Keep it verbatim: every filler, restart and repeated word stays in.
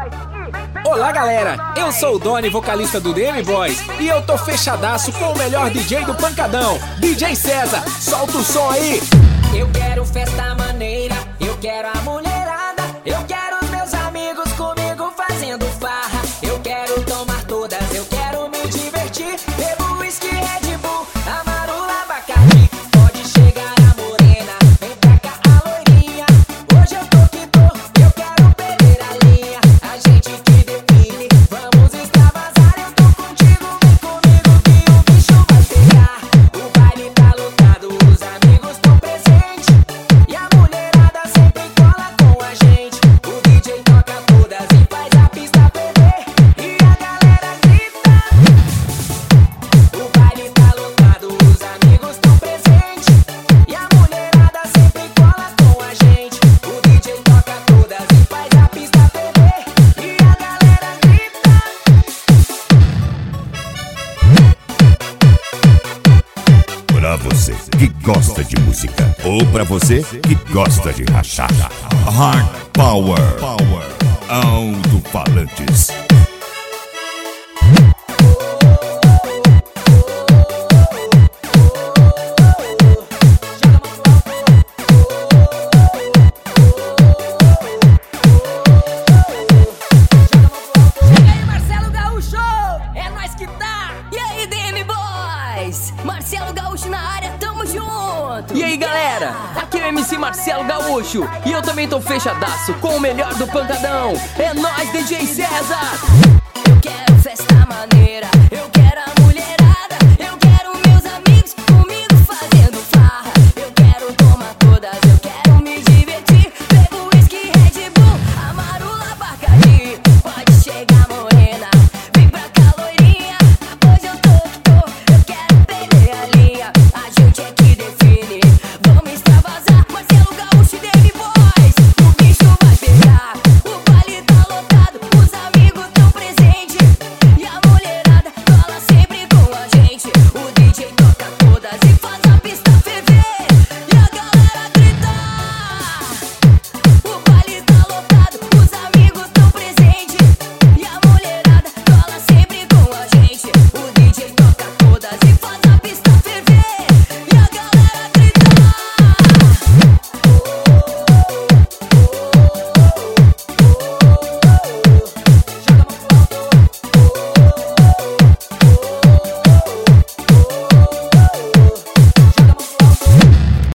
Olá galera, eu sou o Doni, vocalista do D M Boys, e eu tô fechadaço com o melhor D J do Pancadão, D J César. Solta o som aí! Eu quero festa maneira, eu quero a mulherada, eu quero os meus amigos comigo fazendo farra. Eu quero tomar todas, eu quero me divertir, bebo whisky, Red Bull, Amarula, Bacardi. Pode chegar a morena, vem pra cá a loirinha. Hoje eu tô que tô, eu quero perder a linha. A gente que define, vamos extravasar. Eu tô contigo, vem comigo que o bicho vai pegar. O baile tá lotado, os amigos tão presentes, e a mulherada sempre cola com a gente. O D J toca todas e faz a pista ferver, e a galera grita. O baile tá lotado, os amigos tão presentes, e a mulherada sempre cola com a gente. O D J toca todas e faz a pista ferver, e a galera grita. Pra você que gosta de música, ou pra você que gosta de rachar, Hard Power, Power, Alto-Falantes. Chega aí, Marcelo Gaúcho! É nós que tá! E aí, D M Boys? Marcelo Gaúcho na área, tamo junto! E aí galera, aqui é o M C Marcelo Gaúcho, e eu também tô fechadaço com o melhor do Pancadão. É nóis, D J César! Eu quero festa maneira,